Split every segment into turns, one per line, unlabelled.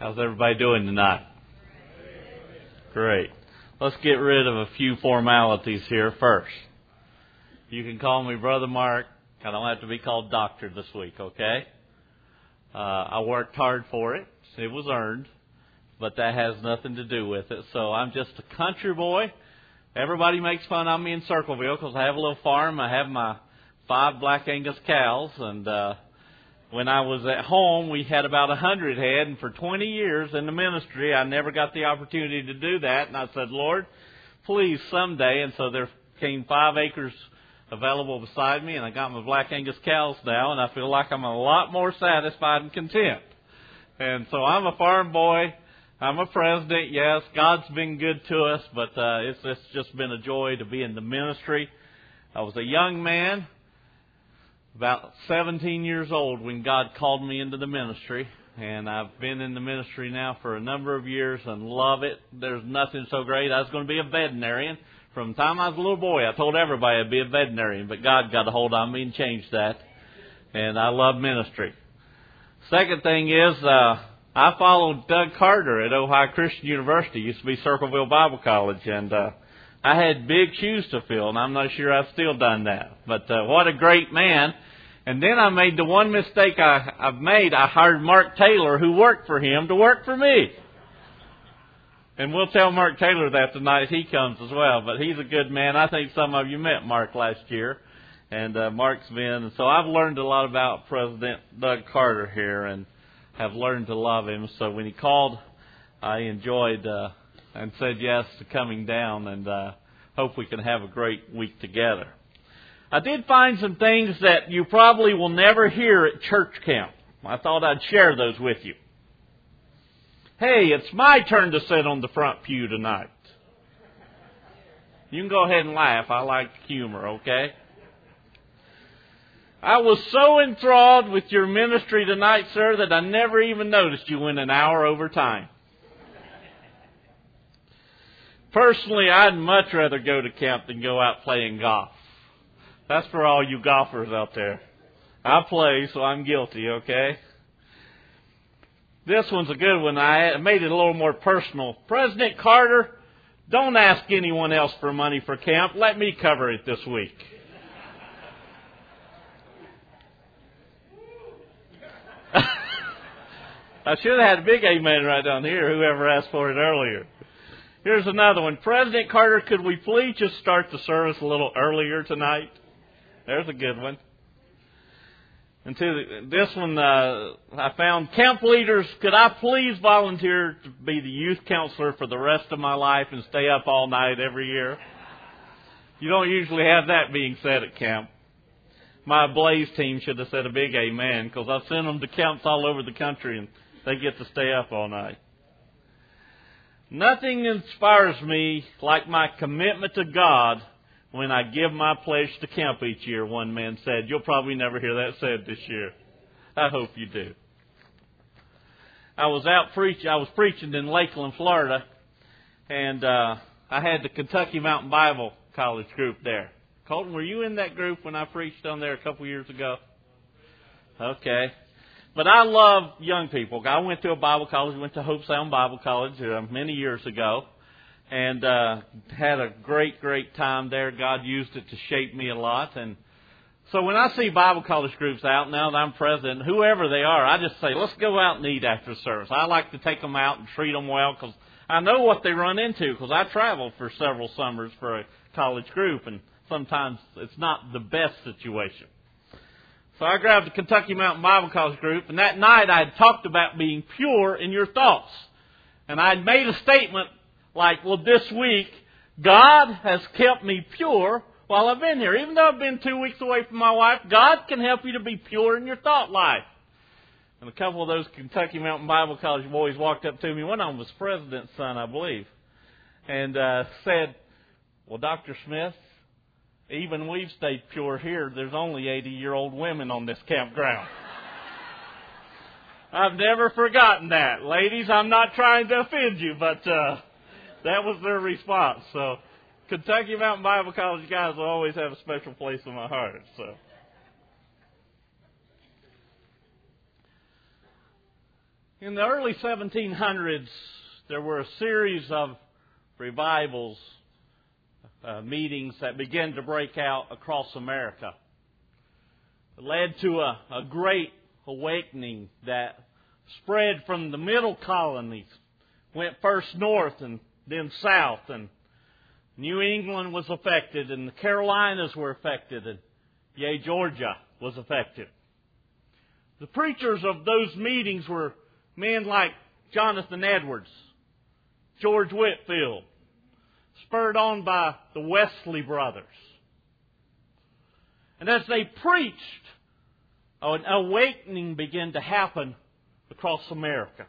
How's everybody doing tonight? Great. Let's get rid of a few formalities here first. You can call me Brother Mark. I don't have to be called Doctor this week, okay? I worked hard for it. It was earned, but that has nothing to do with it. So I'm just a country boy. Everybody makes fun of me in Circleville because I have a little farm. I have my 5 Black Angus cows, and when I was at home, we had about 100 head, and for 20 years in the ministry, I never got the opportunity to do that. And I said, Lord, please someday. And so there came 5 acres available beside me, and I got my Black Angus cows now, and I feel like I'm a lot more satisfied and content. And so I'm a farm boy. I'm a president. Yes, God's been good to us, but it's just been a joy to be in the ministry. I was a young man, about 17 years old, when God called me into the ministry, and I've been in the ministry now for a number of years and love it. There's nothing so great. I was going to be a veterinarian. From the time I was a little boy, I told everybody I'd be a veterinarian, but God got a hold on me and changed that, and I love ministry. Second thing is, I followed Doug Carter at Ohio Christian University. It used to be Circleville Bible College, and I had big shoes to fill, and I'm not sure I've still done that. But what a great man. And then I made the one mistake I've made. I hired Mark Taylor, who worked for him, to work for me. And we'll tell Mark Taylor that tonight if he comes as well. But he's a good man. I think some of you met Mark last year. And Mark's been. And so I've learned a lot about President Doug Carter here and have learned to love him. So when he called, I enjoyed and said yes to coming down, and hope we can have a great week together. I did find some things that you probably will never hear at church camp. I thought I'd share those with you. Hey, it's my turn to sit on the front pew tonight. You can go ahead and laugh. I like humor, okay? I was so enthralled with your ministry tonight, sir, that I never even noticed you went an hour over time. Personally, I'd much rather go to camp than go out playing golf. That's for all you golfers out there. I play, so I'm guilty, okay? This one's a good one. I made it a little more personal. President Carter, don't ask anyone else for money for camp. Let me cover it this week. I should have had a big amen right down here, whoever asked for it earlier. Here's another one. President Carter, could we please just start the service a little earlier tonight? There's a good one. And to this one, I found, camp leaders, could I please volunteer to be the youth counselor for the rest of my life and stay up all night every year? You don't usually have that being said at camp. My Blaze team should have said a big amen, because I've sent them to camps all over the country and they get to stay up all night. Nothing inspires me like my commitment to God when I give my pledge to camp each year, one man said. You'll probably never hear that said this year. I hope you do. I was preaching in Lakeland, Florida, and I had the Kentucky Mountain Bible College group there. Colton, were you in that group when I preached on there a couple years ago? Okay. But I love young people. I went to a Bible college, went to Hope Sound Bible College many years ago, and had a great, great time there. God used it to shape me a lot. And so when I see Bible college groups out, now that I'm president, whoever they are, I just say, let's go out and eat after service. I like to take them out and treat them well, because I know what they run into, because I traveled for several summers for a college group, and sometimes it's not the best situation. So I grabbed the Kentucky Mountain Bible College group, and that night I had talked about being pure in your thoughts. And I had made a statement like, well, this week, God has kept me pure while I've been here. Even though I've been 2 weeks away from my wife, God can help you to be pure in your thought life. And a couple of those Kentucky Mountain Bible College boys walked up to me. One of them was President's son, I believe, and said, well, Dr. Smith, even we've stayed pure here. There's only 80-year-old women on this campground. I've never forgotten that. Ladies, I'm not trying to offend you, but that was their response. So Kentucky Mountain Bible College guys will always have a special place in my heart. So In the early 1700s, there were a series of revivals, meetings that began to break out across America. It led to a great awakening that spread from the middle colonies, went first north and then south, and New England was affected, and the Carolinas were affected, and Georgia was affected. The preachers of those meetings were men like Jonathan Edwards, George Whitefield, spurred on by the Wesley brothers. And as they preached, an awakening began to happen across America.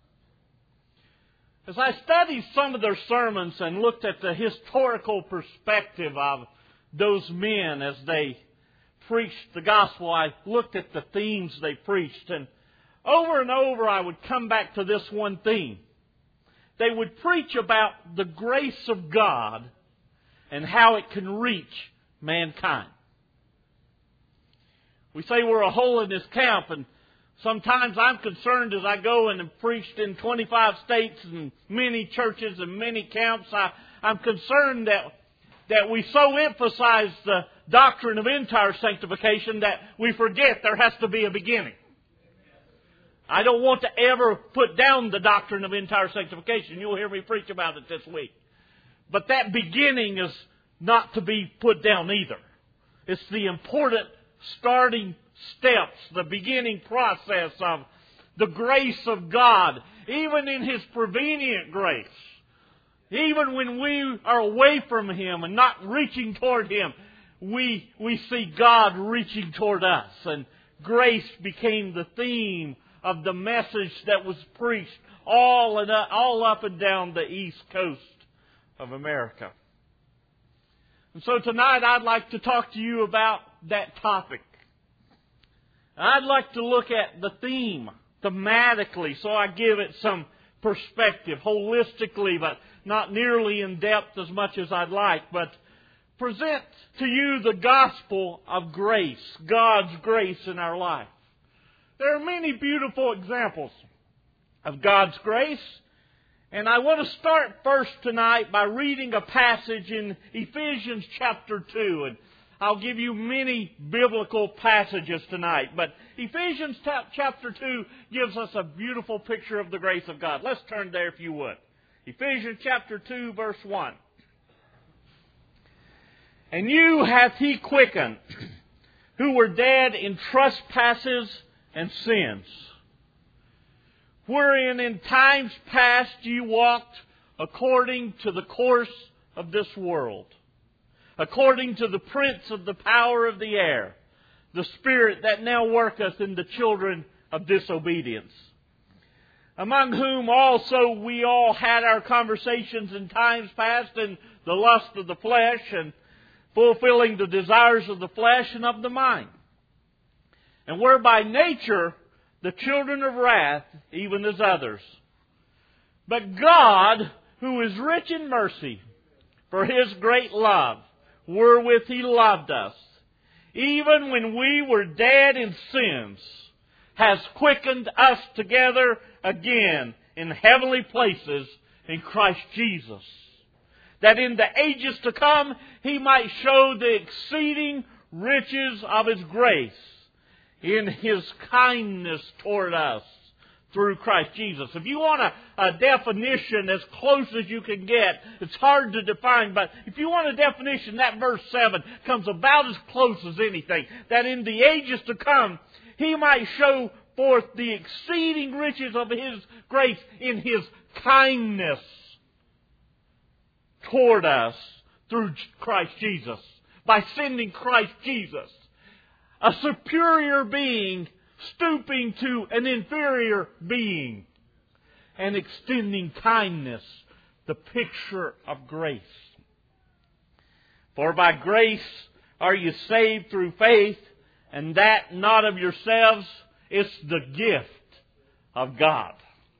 As I studied some of their sermons and looked at the historical perspective of those men as they preached the gospel, I looked at the themes they preached, and over I would come back to this one theme. They would preach about the grace of God and how it can reach mankind. We say we're a holiness camp, and sometimes I'm concerned as I go and have preached in 25 states and many churches and many camps, I'm concerned that we so emphasize the doctrine of entire sanctification that we forget there has to be a beginning. I don't want to ever put down the doctrine of entire sanctification. You'll hear me preach about it this week. But that beginning is not to be put down either. It's the important starting steps, the beginning process of the grace of God, even in His prevenient grace. Even when we are away from Him and not reaching toward Him, we see God reaching toward us. And grace became the theme of the message that was preached all up and down the East Coast of America. And so tonight I'd like to talk to you about that topic. I'd like to look at the theme thematically, so I give it some perspective, holistically, but not nearly in depth as much as I'd like, but present to you the gospel of grace, God's grace in our life. There are many beautiful examples of God's grace, and I want to start first tonight by reading a passage in Ephesians chapter 2, and I'll give you many biblical passages tonight, but Ephesians chapter 2 gives us a beautiful picture of the grace of God. Let's turn there if you would. Ephesians chapter 2, verse 1. And you hath He quickened, who were dead in trespasses and sins, wherein in times past ye walked according to the course of this world, according to the prince of the power of the air, the spirit that now worketh in the children of disobedience, among whom also we all had our conversations in times past in the lust of the flesh, and fulfilling the desires of the flesh and of the mind, and were by nature the children of wrath, even as others. But God, who is rich in mercy, for His great love, wherewith He loved us, even when we were dead in sins, has quickened us together again in heavenly places in Christ Jesus, that in the ages to come He might show the exceeding riches of His grace in His kindness toward us through Christ Jesus. If you want a definition as close as you can get, it's hard to define, but if you want a definition, that verse 7 comes about as close as anything. That in the ages to come, He might show forth the exceeding riches of His grace in His kindness toward us through Christ Jesus. By sending Christ Jesus, a superior being stooping to an inferior being and extending kindness, the picture of grace. For by grace are you saved through faith, and that not of yourselves, it's the gift of God.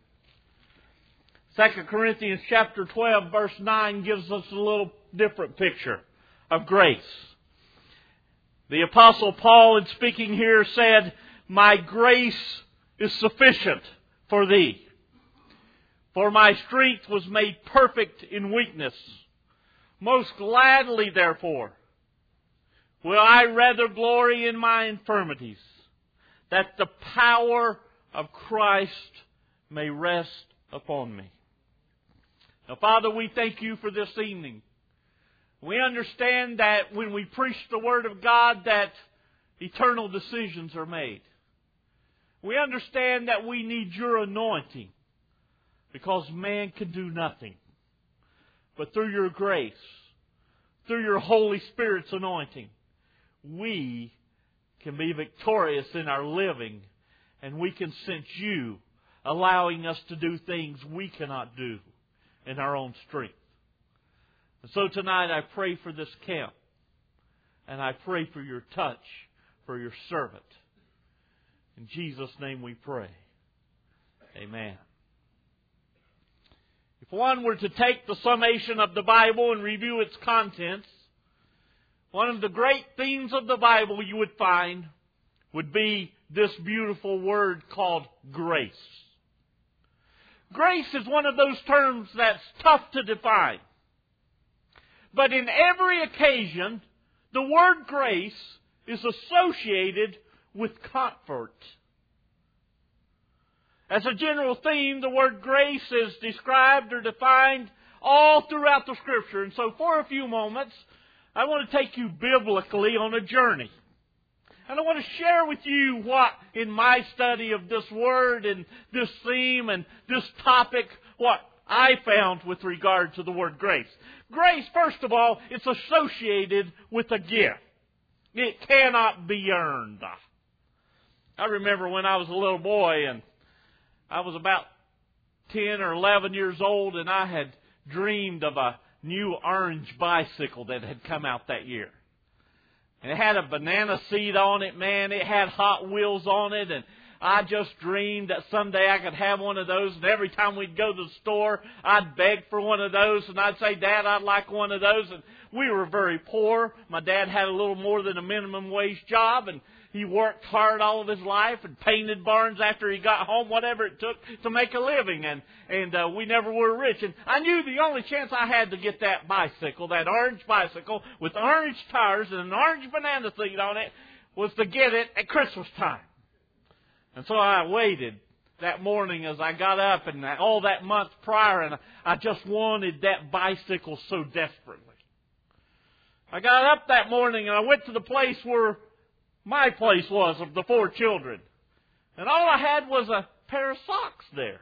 2 Corinthians chapter 12 verse 9 gives us a little different picture of grace. The Apostle Paul, in speaking here, said, "My grace is sufficient for thee. For my strength was made perfect in weakness. Most gladly, therefore, will I rather glory in my infirmities, that the power of Christ may rest upon me. Now, Father, we thank you for this evening. We understand that when we preach the Word of God, that eternal decisions are made. We understand that we need your anointing, because man can do nothing. But through your grace, through your Holy Spirit's anointing, we can be victorious in our living, and we can sense you allowing us to do things we cannot do in our own strength. And so tonight I pray for this camp, and I pray for your touch for your servant. In Jesus' name we pray. Amen. If one were to take the summation of the Bible and review its contents, one of the great themes of the Bible you would find would be this beautiful word called grace. Grace is one of those terms that's tough to define. But in every occasion, the word grace is associated with comfort. As a general theme, the word grace is described or defined all throughout the Scripture. And so for a few moments, I want to take you biblically on a journey. And I want to share with you what, in my study of this word and this theme and this topic, what I found with regard to the word grace. Grace, first of all, it's associated with a gift. It cannot be earned. I remember when I was a little boy, and I was about 10 or 11 years old, and I had dreamed of a new orange bicycle that had come out that year. And it had a banana seat on it, man. It had Hot Wheels on it, and I just dreamed that someday I could have one of those. And every time we'd go to the store, I'd beg for one of those, and I'd say, Dad, I'd like one of those. And we were very poor. My dad had a little more than a minimum wage job, and he worked hard all of his life and painted barns after he got home, whatever it took to make a living. And we never were rich. And I knew the only chance I had to get that bicycle, that orange bicycle with orange tires and an orange banana seat on it, was to get it at Christmas time. And so I waited that morning as I got up and all that month prior, and I just wanted that bicycle so desperately. I got up that morning and I went to the place where my place was of the 4 children. And all I had was a pair of socks there.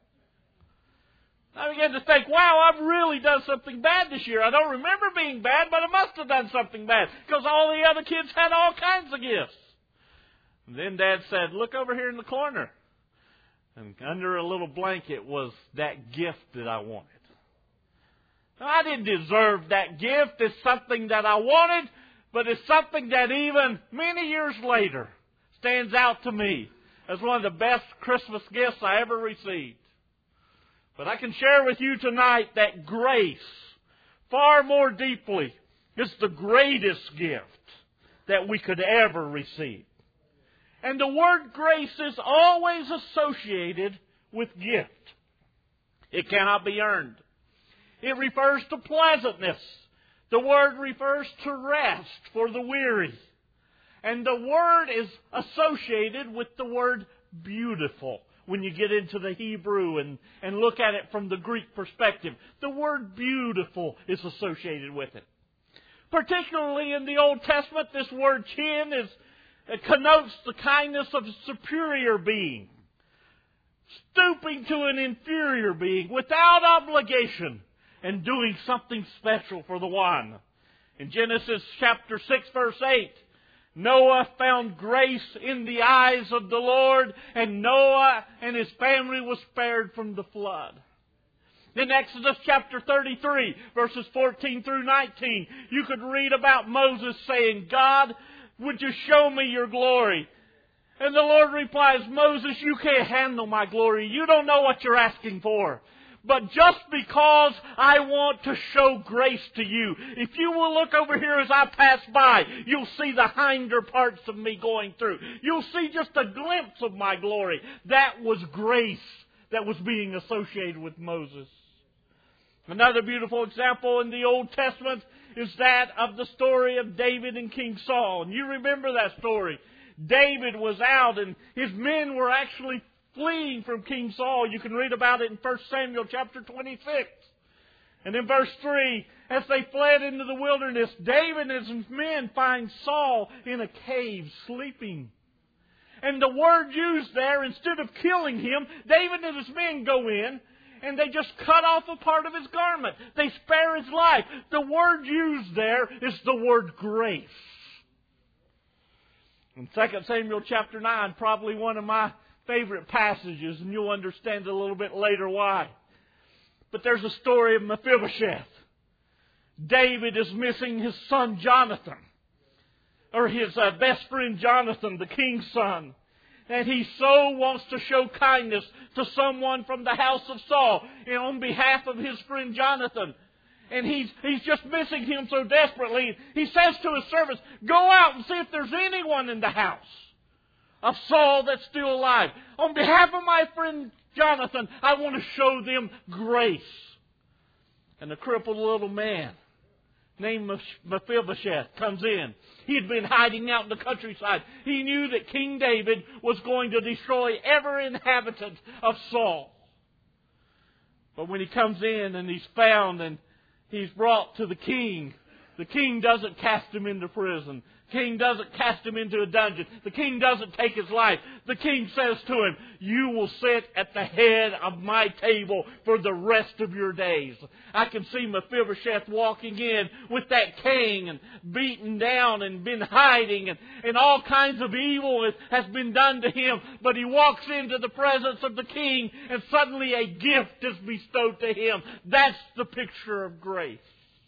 I began to think, wow, I've really done something bad this year. I don't remember being bad, but I must have done something bad, because all the other kids had all kinds of gifts. And then Dad said, look over here in the corner. And under a little blanket was that gift that I wanted. Now, I didn't deserve that gift. It's something that I wanted, but it's something that even many years later stands out to me as one of the best Christmas gifts I ever received. But I can share with you tonight that grace, far more deeply, is the greatest gift that we could ever receive. And the word grace is always associated with gift. It cannot be earned. It refers to pleasantness. The word refers to rest for the weary. And the word is associated with the word beautiful. When you get into the Hebrew and look at it from the Greek perspective, the word beautiful is associated with it. Particularly in the Old Testament, this word chin connotes the kindness of a superior being, stooping to an inferior being without obligation and doing something special for the one. In Genesis chapter 6, verse 8, Noah found grace in the eyes of the Lord, and Noah and his family was spared from the flood. In Exodus chapter 33, verses 14 through 19, you could read about Moses saying, God, would you show me your glory? And the Lord replies, Moses, you can't handle my glory. You don't know what you're asking for. But just because I want to show grace to you, if you will look over here as I pass by, you'll see the hinder parts of me going through. You'll see just a glimpse of my glory. That was grace
that was being associated with Moses. Another beautiful example in the Old Testament is that of the story of David and King Saul. And you remember that story. David was out and his men were actually fleeing from King Saul. You can read about it in 1 Samuel chapter 26. And in verse 3, as they fled into the wilderness, David and his men find Saul in a cave sleeping. And the word used there, instead of killing him, David and his men go in and they just cut off a part of his garment. They spare his life. The word used there is the word grace. In 2 Samuel chapter 9, probably one of my favorite passages, and you'll understand a little bit later why. But there's a story of Mephibosheth. David is missing his son Jonathan, or his best friend Jonathan, the king's son. And he so wants to show kindness to someone from the house of Saul on behalf of his friend Jonathan. And he's just missing him so desperately. He says to his servants, go out and see if there's anyone in the house of Saul that's still alive. On behalf of my friend Jonathan, I want to show them grace. And the crippled little man named Mephibosheth comes in. He had been hiding out in the countryside. He knew that King David was going to destroy every inhabitant of Saul. But when he comes in and he's found and he's brought to the king doesn't cast him into prison. The king doesn't cast him into a dungeon. The king doesn't take his life. The king says to him, you will sit at the head of my table for the rest of your days. I can see Mephibosheth walking in with that cane and beaten down and been hiding and all kinds of evil has been done to him. But he walks into the presence of the king and suddenly a gift is bestowed to him. That's the picture of grace.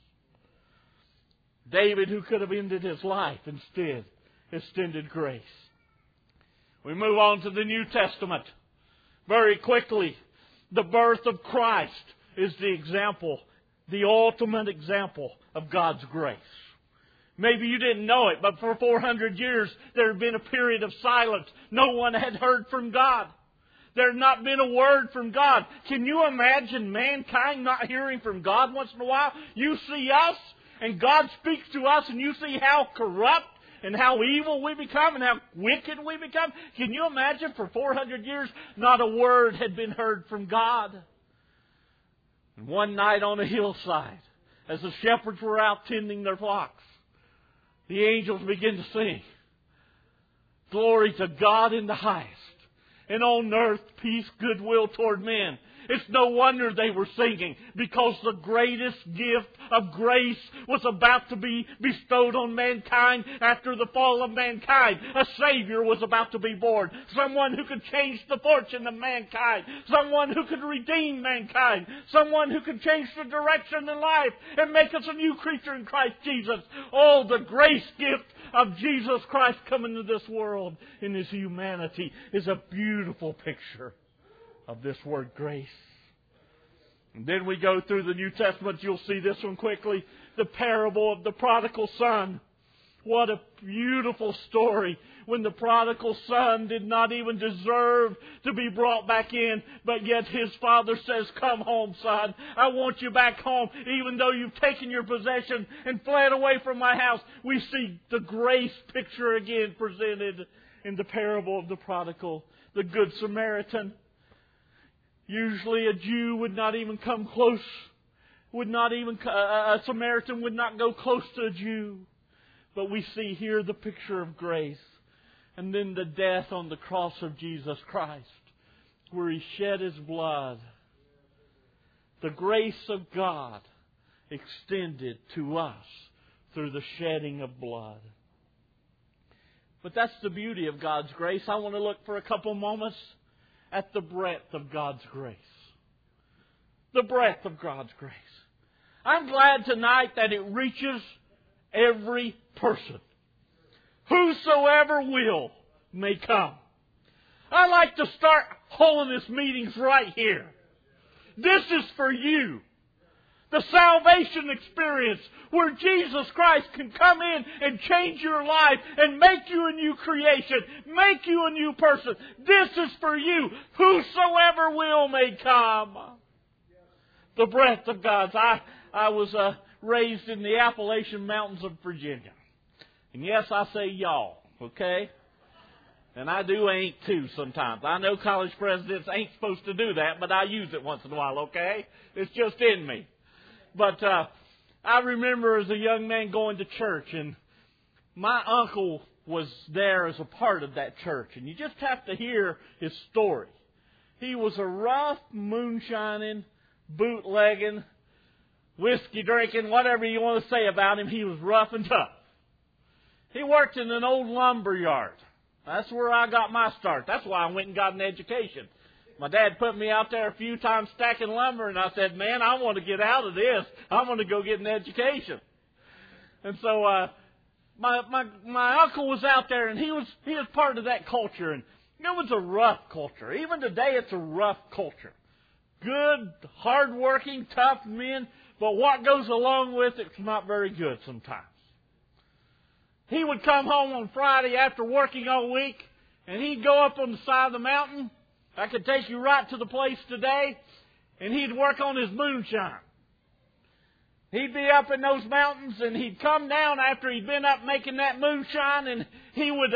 David, who could have ended his life, instead extended grace. We move on to the New Testament. Very quickly, the birth of Christ is the example, the ultimate example of God's grace. Maybe you didn't know it, but for 400 years there had been a period of silence. No one had heard from God. There had not been a word from God. Can you imagine mankind not hearing from God once in a while? You see us, and God speaks to us, and you see how corrupt and how evil we become and how wicked we become. Can you imagine for 400 years not a word had been heard from God? And one night on a hillside, as the shepherds were out tending their flocks, the angels began to sing, glory to God in the highest, and on earth peace, goodwill toward men. It's no wonder they were singing, because the greatest gift of grace was about to be bestowed on mankind after the fall of mankind. A Savior was about to be born. Someone who could change the fortune of mankind. Someone who could redeem mankind. Someone who could change the direction in life and make us a new creature in Christ Jesus. Oh, the grace gift of Jesus Christ coming to this world in His humanity is a beautiful picture of this word grace. And then we go through the New Testament. You'll see this one quickly. The parable of the prodigal son. What a beautiful story, when the prodigal son did not even deserve to be brought back in, but yet his father says, come home, son. I want you back home, even though you've taken your possession and fled away from my house. We see the grace picture again presented in the parable of the prodigal. The Good Samaritan. Usually a Jew would not even come close, a Samaritan would not go close to a Jew. But we see here the picture of grace. And then the death on the cross of Jesus Christ, where He shed His blood. The grace of God extended to us through the shedding of blood. But that's the beauty of God's grace. I want to look for a couple moments at the breadth of God's grace. The breadth of God's grace. I'm glad tonight that it reaches every person. Whosoever will may come. I like to start holiness meetings right here. This is for you. The salvation experience where Jesus Christ can come in and change your life and make you a new creation, make you a new person. This is for you. Whosoever will may come. The breath of God's. I was raised in the Appalachian Mountains of Virginia. And yes, I say y'all, okay? And I do ain't too sometimes. I know college presidents ain't supposed to do that, but I use it once in a while, okay? It's just in me. But I remember as a young man going to church, and my uncle was there as a part of that church. And you just have to hear his story. He was a rough, moonshining, bootlegging, whiskey drinking, whatever you want to say about him, he was rough and tough. He worked in an old lumber yard. That's where I got my start. That's why I went and got an education. My dad put me out there a few times stacking lumber, and I said, man, I want to get out of this. I want to go get an education. And so my uncle was out there, and he was part of that culture. And it was a rough culture. Even today, it's a rough culture. Good, hard-working, tough men, but what goes along with it's not very good sometimes. He would come home on Friday after working all week, and he'd go up on the side of the mountain. I could take you right to the place today, and he'd work on his moonshine. He'd be up in those mountains, and he'd come down after he'd been up making that moonshine, and he would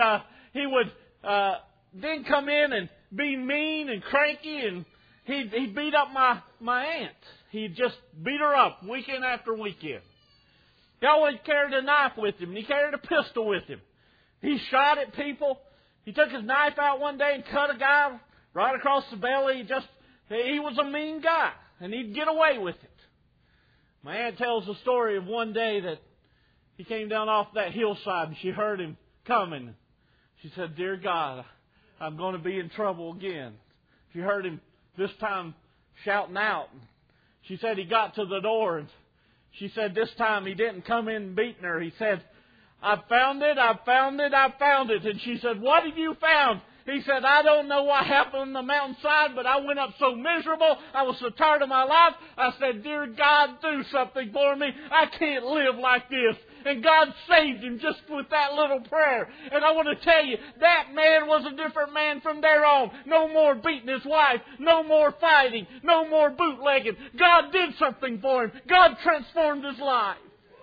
then come in and be mean and cranky, and he'd beat up my aunt. He'd just beat her up weekend after weekend. He always carried a knife with him, and he carried a pistol with him. He shot at people. He took his knife out one day and cut a guy right across the belly. He was a mean guy, and he'd get away with it. My aunt tells the story of one day that he came down off that hillside, and she heard him coming. She said, "Dear God, I'm going to be in trouble again." She heard him this time shouting out. She said he got to the door, and she said this time he didn't come in beating her. He said, "I found it, I found it, I found it." And she said, "What have you found?" He said, "I don't know what happened on the mountainside, but I went up so miserable. I was so tired of my life. I said, 'Dear God, do something for me. I can't live like this.'" And God saved him just with that little prayer. And I want to tell you, that man was a different man from there on. No more beating his wife. No more fighting. No more bootlegging. God did something for him. God transformed his life.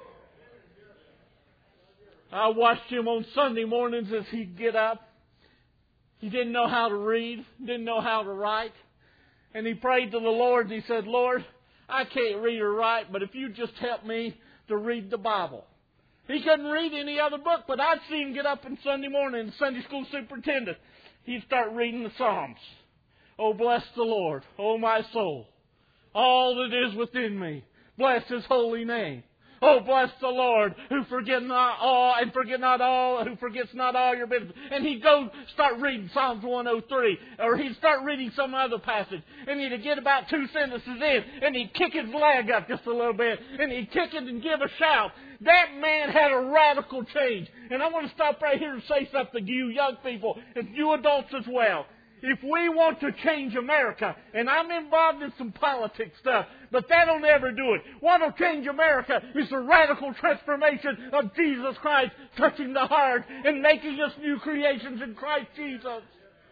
I watched him on Sunday mornings as he'd get up. He didn't know how to read, didn't know how to write. And he prayed to the Lord and he said, "Lord, I can't read or write, but if you just help me to read the Bible." He couldn't read any other book, but I'd see him get up on Sunday morning, and the Sunday school superintendent, he'd start reading the Psalms. "Oh, bless the Lord, oh my soul, all that is within me. Bless His holy name. Oh, bless the Lord, who forget not all, and forget not all, who forgets not all your benefits." And he'd go start reading Psalms 103, or he'd start reading some other passage, and he'd get about 2 sentences in, and he'd kick his leg up just a little bit, and he'd kick it and give a shout. That man had a radical change. And I want to stop right here and say something to you young people, and you adults as well. If we want to change America, and I'm involved in some politics stuff, but that will never do it. What will change America is the radical transformation of Jesus Christ touching the heart and making us new creations in Christ Jesus.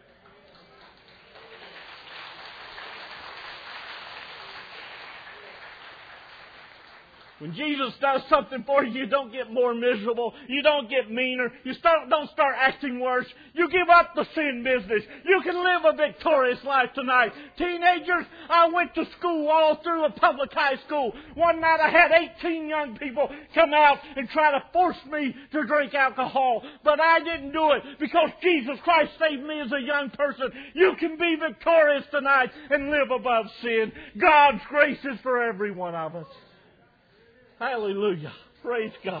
When Jesus does something for you, you don't get more miserable. You don't get meaner. You don't start acting worse. You give up the sin business. You can live a victorious life tonight. Teenagers, I went to school all through a public high school. One night I had 18 young people come out and try to force me to drink alcohol. But I didn't do it because Jesus Christ saved me as a young person. You can be victorious tonight and live above sin. God's grace is for every one of us. Hallelujah. Praise God.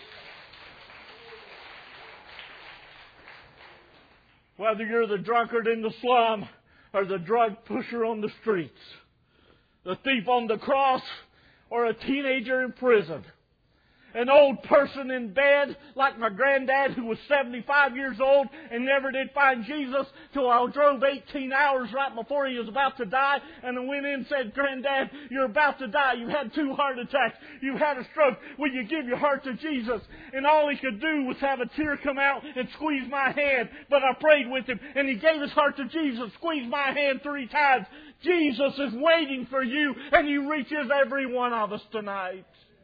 Whether you're the drunkard in the slum or the drug pusher on the streets, the thief on the cross or a teenager in prison, An old person in bed, like my granddad who was 75 years old and never did find Jesus till I drove 18 hours right before he was about to die. And I went in and said, Granddad, you're about to die. You've had 2 heart attacks. You've had a stroke. Will you give your heart to Jesus? And all he could do was have a tear come out and squeeze my hand. But I prayed with him and he gave his heart to Jesus, squeezed my hand 3 times. Jesus is waiting for you and he reaches every one of us tonight.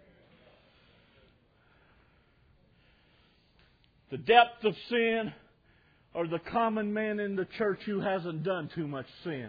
The depth of sin, or the common man in the church who hasn't done too much sin.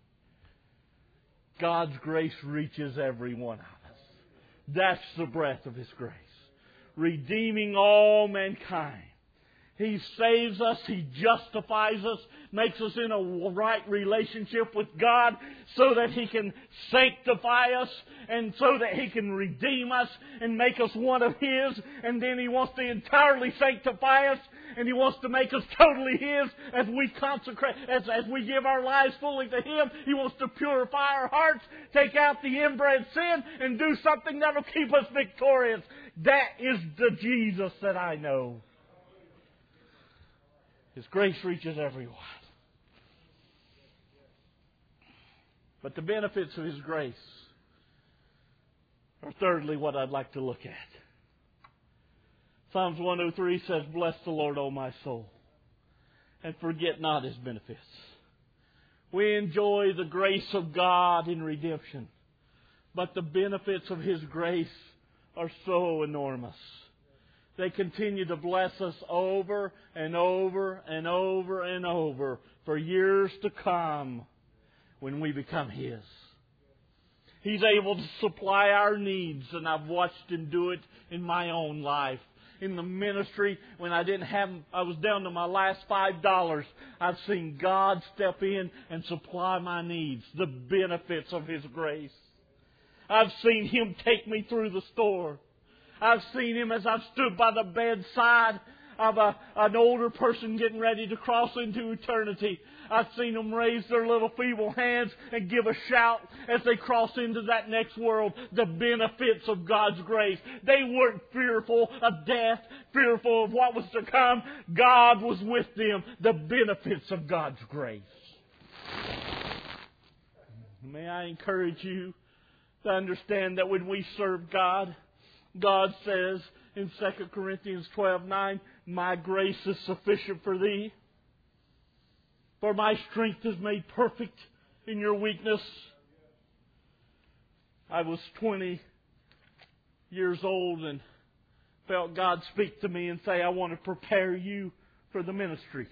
God's grace reaches every one of us. That's the breadth of His grace. Redeeming all mankind. He saves us, He justifies us, makes us in a right relationship with God so that He can sanctify us and so that He can redeem us and make us one of His. And then He wants to entirely sanctify us and He wants to make us totally His as we consecrate, as we give our lives fully to Him. He wants to purify our hearts, take out the inbred sin and do something that will keep us victorious. That is the Jesus that I know. His grace reaches everyone. But the benefits of His grace are thirdly what I'd like to look at. Psalms 103 says, Bless the Lord, O my soul, and forget not His benefits. We enjoy the grace of God in redemption, but the benefits of His grace are so enormous. They continue to bless us over and over and over and over for years to come when we become His. He's able to supply our needs, and I've watched Him do it in my own life. In the ministry, when I was down to my last $5, I've seen God step in and supply my needs, the benefits of His grace. I've seen Him take me through the store. I've seen Him as I've stood by the bedside of an older person getting ready to cross into eternity. I've seen them raise their little feeble hands and give a shout as they cross into that next world. The benefits of God's grace. They weren't fearful of death, fearful of what was to come. God was with them. The benefits of God's grace. May I encourage you to understand that when we serve God, God says in 2 Corinthians 12:9, My grace is sufficient for thee, for my strength is made perfect in your weakness. I was 20 years old and felt God speak to me and say, I want to prepare you for the ministry.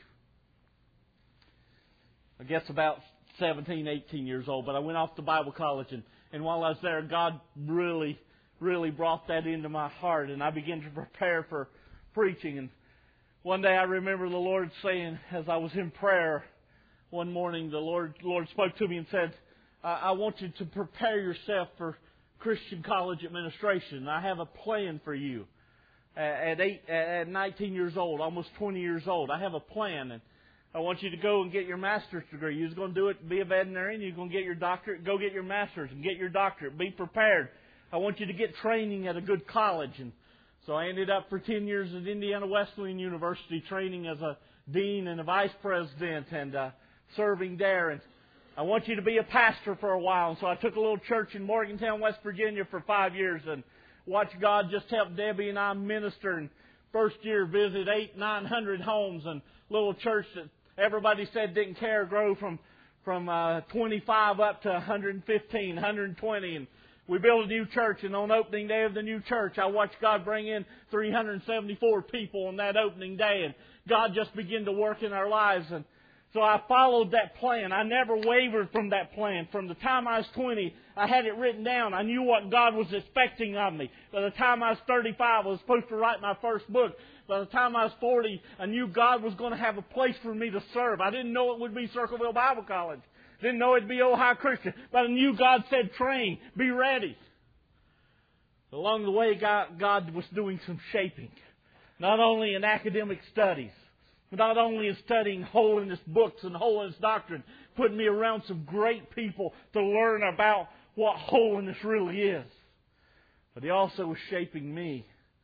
I guess about 17, 18 years old, but I went off to Bible college and while I was there, God really brought that into my heart, and I began to prepare for preaching. And one day I remember the Lord saying, as I was in prayer one morning, the Lord spoke to me and said, I want you to prepare yourself for Christian college administration. I have a plan for you. At 19 years old, almost 20 years old, I have a plan, and I want you to go and get your master's degree. You're going to do it, be a veterinarian. You're going to get your doctorate. Go get your master's and get your doctorate. Be prepared. I want you to get training at a good college. And so I ended up for 10 years at Indiana Wesleyan University training as a dean and a vice president and serving there. And I want you to be a pastor for a while. And so I took a little church in Morgantown, West Virginia for 5 years and watched God just help Debbie and I minister. And first year visit 800-900 homes and little church that everybody said didn't care grow from 25 up to 115, 120. And we built a new church, and on opening day of the new church, I watched God bring in 374 people on that opening day, and God just began to work in our lives. And so I followed that plan. I never wavered from that plan. From the time I was 20, I had it written down. I knew what God was expecting of me. By the time I was 35, I was supposed to write my first book. By the time I was 40, I knew God was going to have a place for me to serve. I didn't know it would be Circleville Bible College. Didn't know it'd be Ohio Christian. But I knew God said train, be ready. Along the way, God was doing some shaping. Not only in academic studies, not only in studying holiness books and holiness doctrine, putting me around some great people to learn about what holiness really is. But He also was shaping me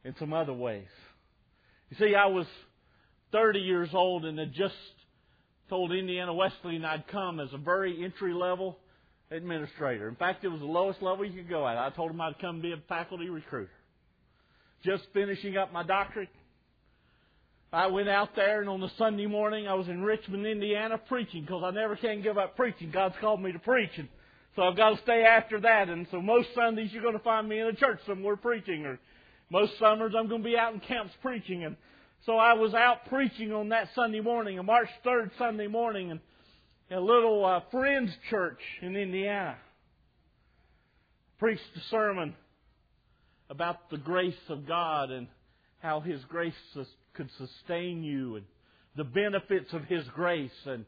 in some other ways. You see, I was 30 years old and had just told Indiana Wesleyan I'd come as a very entry-level administrator. In fact, it was the lowest level you could go at. I told them I'd come be a faculty recruiter. Just finishing up my doctorate, I went out there, and on the Sunday morning, I was in Richmond, Indiana, preaching, because I never can give up preaching. God's called me to preach, and so I've got to stay after that. And so most Sundays, you're going to find me in a church somewhere preaching, or most summers, I'm going to be out in camps preaching. And so I was out preaching on that Sunday morning, a March 3rd Sunday morning, in a little Friends church in Indiana. Preached a sermon about the grace of God and how His grace could sustain you and the benefits of His grace. And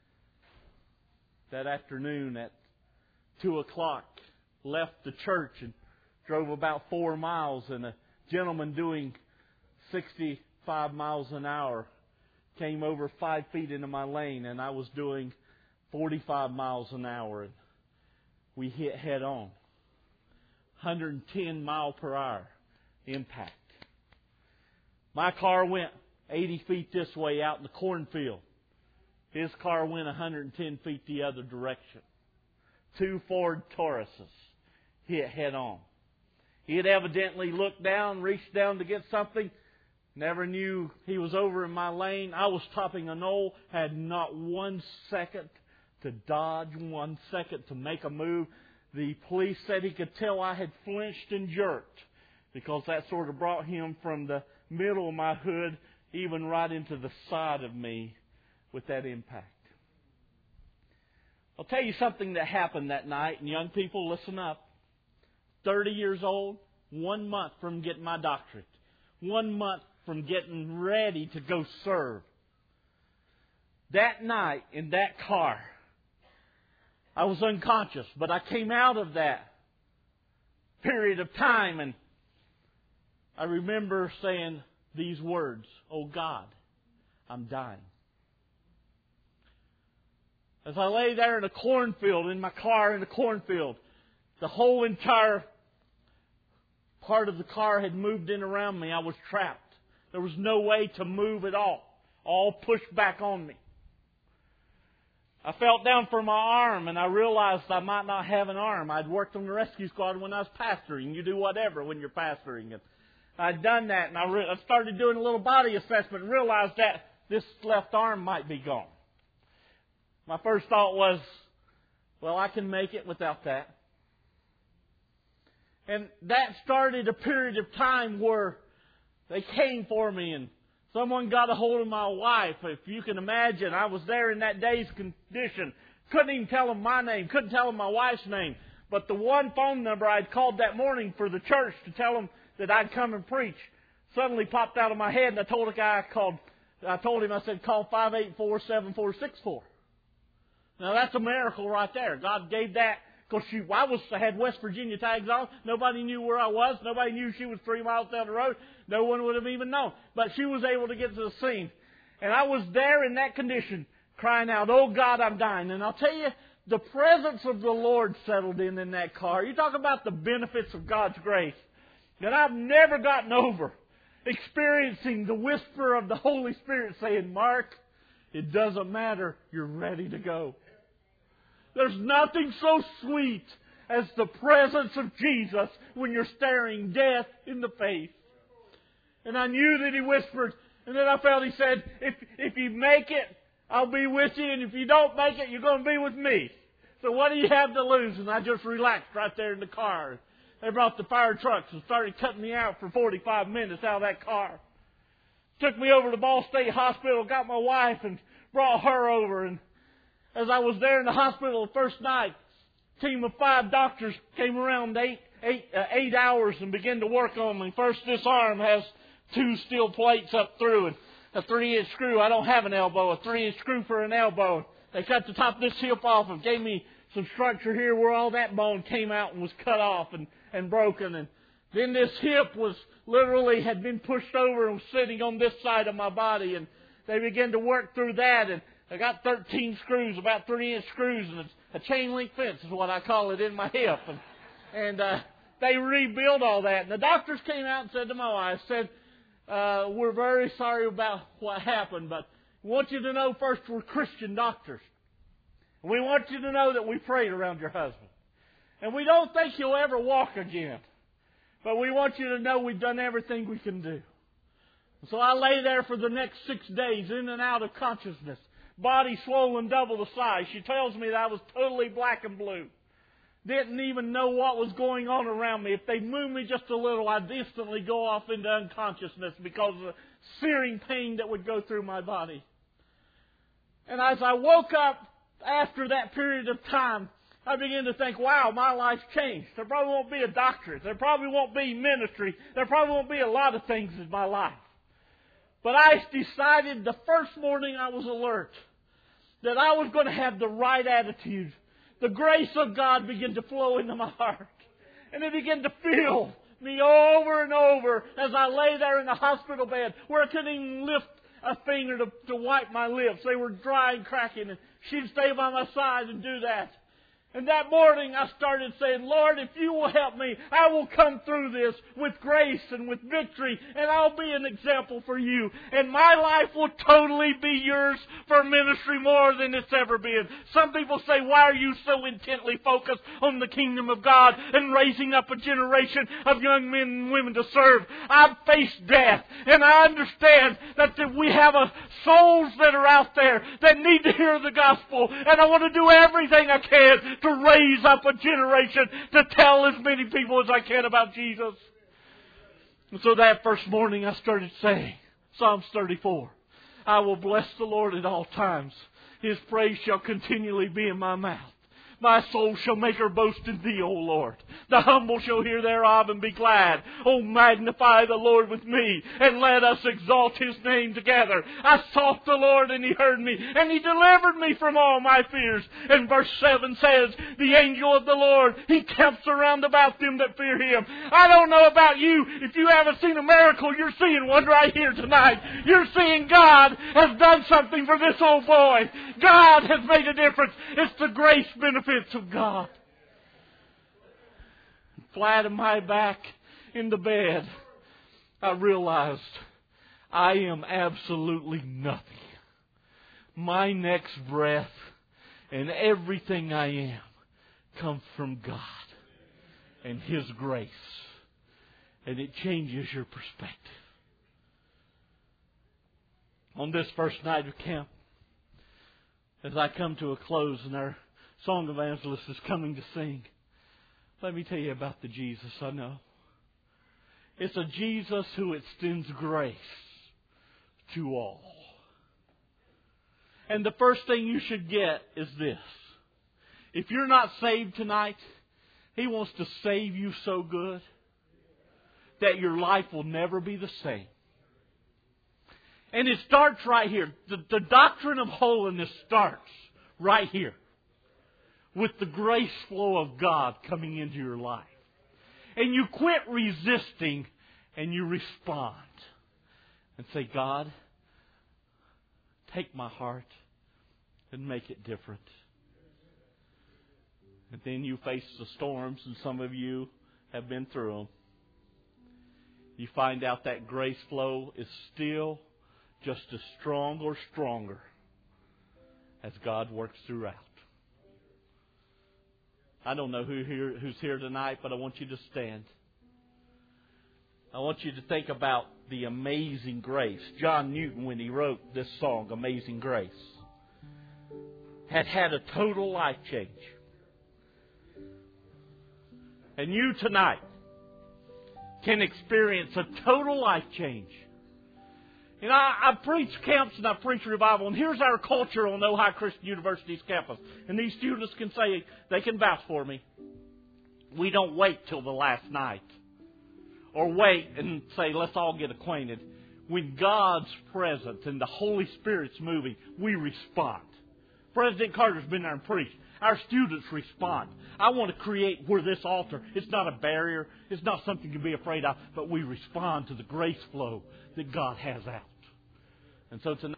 that afternoon at 2 o'clock, left the church and drove about 4 miles, and a gentleman doing 65 miles an hour came over 5 feet into my lane, and I was doing 45 miles an hour, and we hit head on. 110 mile per hour impact. My car went 80 feet this way out in the cornfield. His car went 110 feet the other direction. 2 Ford Tauruses hit head on. He had evidently looked down, reached down to get something. Never knew he was over in my lane. I was topping a knoll, had not 1 second to dodge, 1 second to make a move. The police said he could tell I had flinched and jerked, because that sort of brought him from the middle of my hood even right into the side of me with that impact. I'll tell you something that happened that night, and young people, listen up. 30 years old, 1 month from getting my doctorate, 1 month from getting ready to go serve. That night in that car, I was unconscious, but I came out of that period of time, and I remember saying these words, "Oh God, I'm dying." As I lay there in a cornfield, in my car in the cornfield, the whole entire part of the car had moved in around me. I was trapped. There was no way to move at all pushed back on me. I felt down for my arm, and I realized I might not have an arm. I'd worked on the rescue squad when I was pastoring. You do whatever when you're pastoring. And I'd done that, and I started doing a little body assessment and realized that this left arm might be gone. My first thought was, well, I can make it without that. And that started a period of time where they came for me, and someone got a hold of my wife. If you can imagine, I was there in that day's condition. Couldn't even tell them my name. Couldn't tell them my wife's name. But the one phone number I'd called that morning for the church to tell them that I'd come and preach suddenly popped out of my head, and I told a guy I said, call 584-7464. Now that's a miracle right there. God gave that, because I had West Virginia tags on. Nobody knew where I was. Nobody knew she was 3 miles down the road. No one would have even known. But she was able to get to the scene. And I was there in that condition, crying out, "Oh God, I'm dying." And I'll tell you, the presence of the Lord settled in that car. You talk about the benefits of God's grace that I've never gotten over. Experiencing the whisper of the Holy Spirit saying, "Mark, it doesn't matter. You're ready to go." There's nothing so sweet as the presence of Jesus when you're staring death in the face. And I knew that He whispered, and then I felt He said, if you make it, I'll be with you, and if you don't make it, you're going to be with me. So what do you have to lose? And I just relaxed right there in the car. They brought the fire trucks and started cutting me out for 45 minutes out of that car. Took me over to Ball State Hospital, got my wife, and brought her over. And as I was there in the hospital the first night, a team of 5 doctors came around 8 hours and began to work on me. First, this arm has 2 steel plates up through and a 3-inch screw. I don't have an elbow, a 3-inch screw for an elbow. They cut the top of this hip off and gave me some structure here where all that bone came out and was cut off and broken. And then this hip was literally had been pushed over and was sitting on this side of my body. And they began to work through that. And I got 13 screws, about 3-inch screws, and a chain link fence is what I call it in my hip. And they rebuilt all that. And the doctors came out and said to my wife, we're very sorry about what happened, but we want you to know first we're Christian doctors. We want you to know that we prayed around your husband. And we don't think he'll ever walk again. But we want you to know we've done everything we can do. So I lay there for the next 6 days, in and out of consciousness. Body swollen double the size. She tells me that I was totally black and blue. Didn't even know what was going on around me. If they moved me just a little, I'd instantly go off into unconsciousness because of the searing pain that would go through my body. And as I woke up after that period of time, I began to think, wow, my life's changed. There probably won't be a doctorate. There probably won't be ministry. There probably won't be a lot of things in my life. But I decided the first morning I was alert that I was going to have the right attitude. The grace of God began to flow into my heart. And it began to fill me over and over as I lay there in the hospital bed where I couldn't even lift a finger to wipe my lips. They were dry and cracking, and she'd stay by my side and do that. And that morning I started saying, Lord, if you will help me, I will come through this with grace and with victory, and I'll be an example for you. And my life will totally be yours for ministry more than it's ever been. Some people say, why are you so intently focused on the kingdom of God and raising up a generation of young men and women to serve? I've faced death, and I understand that we have souls that are out there that need to hear the gospel, and I want to do everything I can to raise up a generation to tell as many people as I can about Jesus. And so that first morning I started saying Psalms 34. I will bless the Lord at all times. His praise shall continually be in my mouth. My soul shall make her boast in Thee, O Lord. The humble shall hear thereof and be glad. O magnify the Lord with me, and let us exalt His name together. I sought the Lord, and He heard me, and He delivered me from all my fears. And verse 7 says, the angel of the Lord, He camps around about them that fear Him. I don't know about you. If you haven't seen a miracle, you're seeing one right here tonight. You're seeing God has done something for this old boy. God has made a difference. It's the grace benefits of God. Flat on my back in the bed, I realized I am absolutely nothing. My next breath and everything I am comes from God and His grace. And it changes your perspective. On this first night of camp, as I come to a close and our song evangelist is coming to sing, let me tell you about the Jesus I know. It's a Jesus who extends grace to all. And the first thing you should get is this. If you're not saved tonight, He wants to save you so good that your life will never be the same. And it starts right here. The doctrine of holiness starts right here, with the grace flow of God coming into your life. And you quit resisting and you respond. And say, God, take my heart and make it different. And then you face the storms, and some of you have been through them. You find out that grace flow is still just as strong or stronger as God works throughout. I don't know who's here tonight, but I want you to stand. I want you to think about the amazing grace. John Newton, when he wrote this song, Amazing Grace, had a total life change. And you tonight can experience a total life change. You know, I preach camps and I preach revival, and here's our culture on Ojai Christian University's campus. And these students can say, they can vouch for me. We don't wait till the last night. Or wait and say, let's all get acquainted. When God's present and the Holy Spirit's moving, we respond. President Carter's been there and preached. Our students respond. I want to create where this altar, it's not a barrier, it's not something to be afraid of, but we respond to the grace flow that God has out. And so tonight,